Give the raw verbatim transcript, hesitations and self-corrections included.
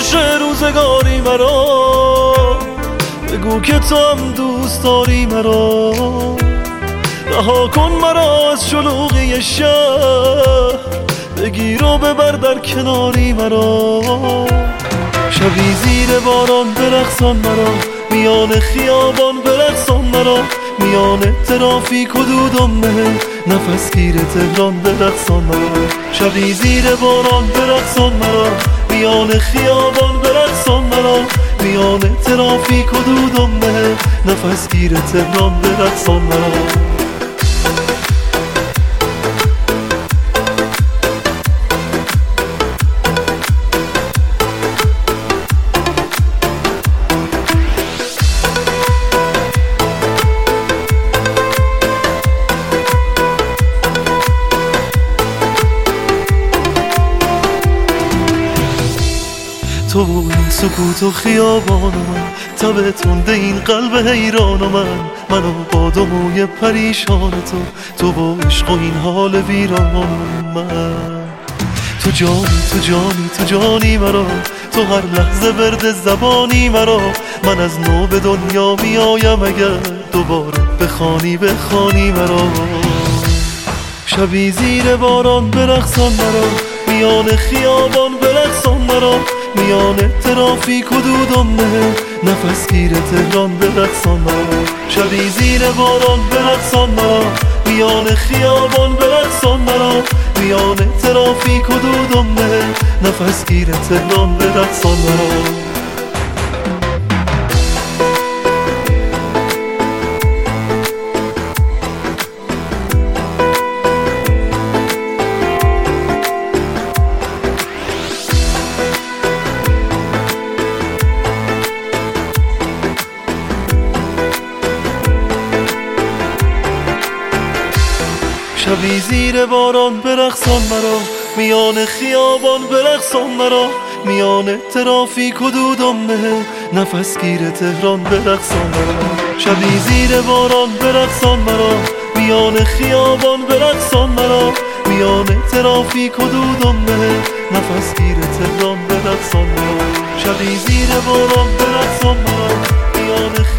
خوش روزگاری مرا، بگو که تو هم دوست داری مرا. رها کن مرا از شلوغی شهر، بگیر و ببر در کناری مرا. شبی زیر باران برقصان مرا، میان خیابان برقصان مرا. میان ترافیک و دود مه، نفس گیر تهران برقصان مرا. شبی زیر باران برقصان مرا، میان خیابان برقصان مرا. میان ترافیک و دود مه، نفس گیر تهران برقصان مرا. تو و این سکوت و خیابان من، تب تنده این قلب حیران من. منو با دو موی پریشان تو، تو با عشق و این حال ویران من. تو جانی تو جانی تو جانی مرا، تو هر لحظه ورد زبانی مرا. من از نو به دنیا میایم اگر دوباره بخوانی بخوانی مرا. شبی زیر باران برقصان مرا، میان خیابان برقصان مرا. میان ترافیک و دود مه، نفس گیر تهران برقصان مرا. شبی زیر باران برقصان مرا، میان خیابان برقصان مرا. میان ترافیک و دود مه، نفس گیر تهران برقصان مرا. شبی زیر باران برقصان مرا، میان خیابان برقصان مرا. میان ترافیک و دود مه، نفس گیر تهران برقصان مرا. شبی زیر باران برقصان مرا، میان خیابان برقصان مرا. میان ترافیک و دود مه، نفس گیر تهران برقصان مرا. شبی زیر باران برقصان مرا، میان